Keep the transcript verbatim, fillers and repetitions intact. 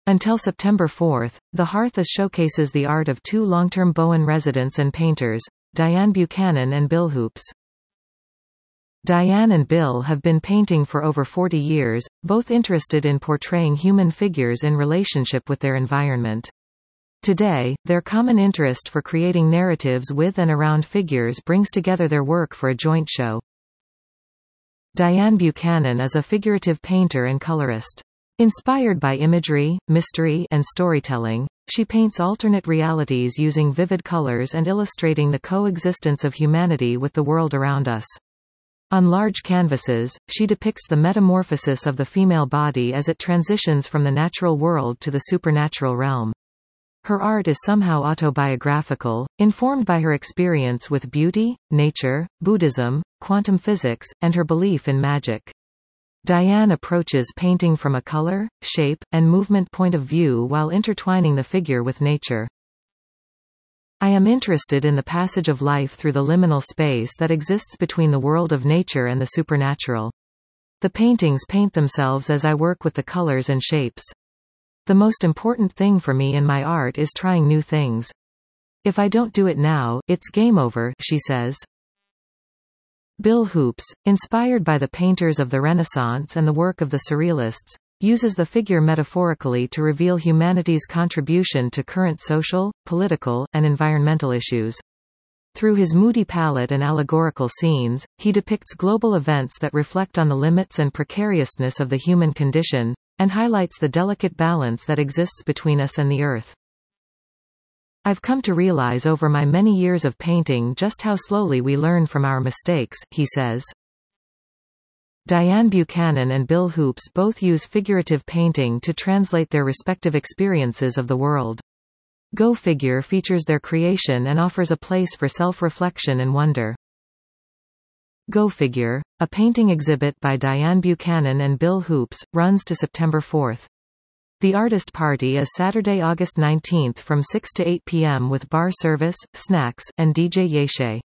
Until September fourth, the Hearth showcases the art of two long-term Bowen residents and painters, Diane Buchanan and Bill Hoops. Diane and Bill have been painting for over forty years, both interested in portraying human figures in relationship with their environment. Today, their common interest for creating narratives with and around figures brings together their work for a joint show. Diane Buchanan is a figurative painter and colorist. Inspired by imagery, mystery, and storytelling, she paints alternate realities using vivid colors and illustrating the coexistence of humanity with the world around us. On large canvases, she depicts the metamorphosis of the female body as it transitions from the natural world to the supernatural realm. Her art is somehow autobiographical, informed by her experience with beauty, nature, Buddhism, quantum physics, and her belief in magic. Diane approaches painting from a color, shape, and movement point of view while intertwining the figure with nature. I am interested in the passage of life through the liminal space that exists between the world of nature and the supernatural. The paintings paint themselves as I work with the colors and shapes. The most important thing for me in my art is trying new things. If I don't do it now, it's game over, she says. Bill Hoops, inspired by the painters of the Renaissance and the work of the Surrealists, uses the figure metaphorically to reveal humanity's contribution to current social, political, and environmental issues. Through his moody palette and allegorical scenes, he depicts global events that reflect on the limits and precariousness of the human condition, and highlights the delicate balance that exists between us and the earth. I've come to realize over my many years of painting just how slowly we learn from our mistakes, he says. Diane Buchanan and Bill Hoops both use figurative painting to translate their respective experiences of the world. Go Figure features their creation and offers a place for self-reflection and wonder. Go Figure, a painting exhibit by Diane Buchanan and Bill Hoops, runs to September fourth. The artist party is Saturday, August nineteenth from six to eight p m with bar service, snacks, and D J Yeshe.